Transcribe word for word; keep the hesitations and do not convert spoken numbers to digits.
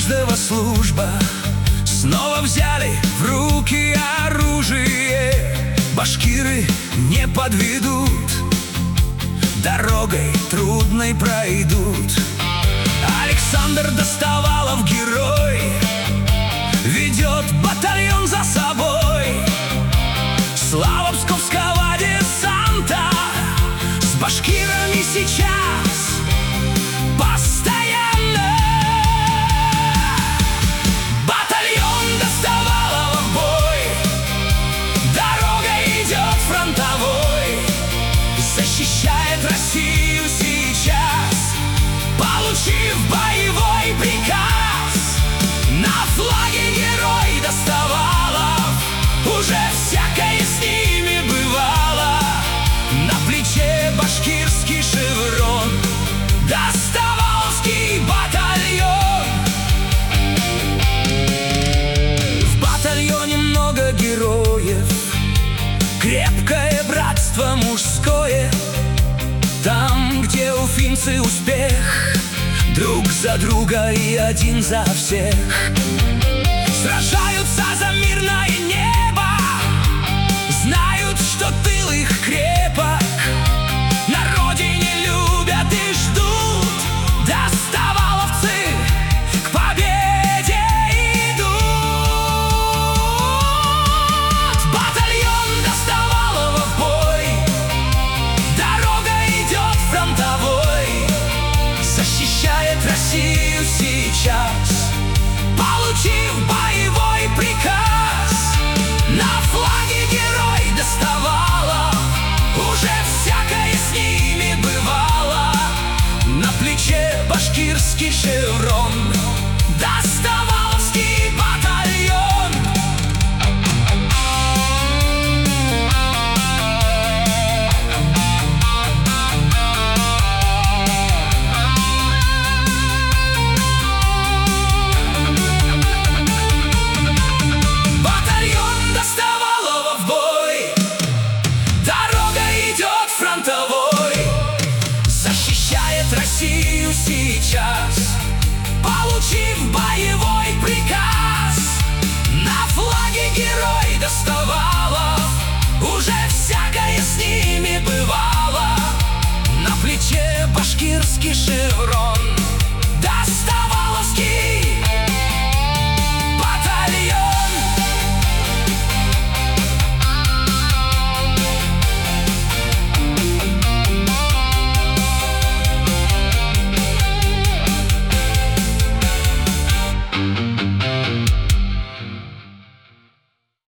каждого служба. Снова взяли в руки оружие. Башкиры не подведут, дорогой трудной пройдут. Александр Достовалов, герой, ведет батальон за собой. Слава псковского десанта с башкирами сейчас постоянно. Батальон Достовалова в бой, дорога идет фронтовой, защищает Россию сейчас, получив боевой приказ. На флаге герой Достовалов, уже всякое с ними бывало. На плече башкирский шеврон, Достоваловский батальон. В батальоне много героев, крепкое братство мужское. Там, где уфимцы успех, друг за друга и один за всех. Сражаются за мирное небо, знают, что тыл их крепок. На родине любят и ждут, достоваловцы к победе идут. Батальон Достовалова в бой, дорога идет фронтовой, защищает Россию сейчас, получив боевой приказ. На флаге герой Достовалов, уже всякое с ними бывало. На плече башкирский шеврон, Достоваловский батальон. Батальон Достовалова в бой, дорога идет фронтовой, защищает Россию сейчас, получив боевой приказ. На флаге герой Достовалов, уже всякое с ними бывало. На плече башкирский шеврон,